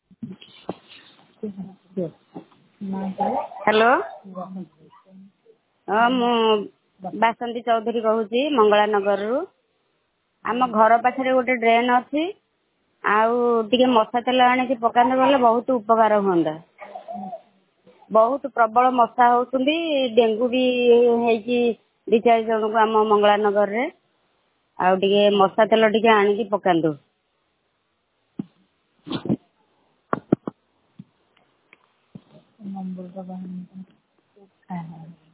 Hello हाँ मु बासंती चौधरी कहूँ मंगला नगर रु आम घर पाखे गोटे ड्रेन अच्छी आउ मशा तेल आनिकी पकाते बोले बहुत उपकार हुंदा। बहुत प्रबल मशा होती डेंगू भी होती 2-4 जन को आम मंगला नगर रे आउ मशा तेल टे आनिकी पकातु। नंबर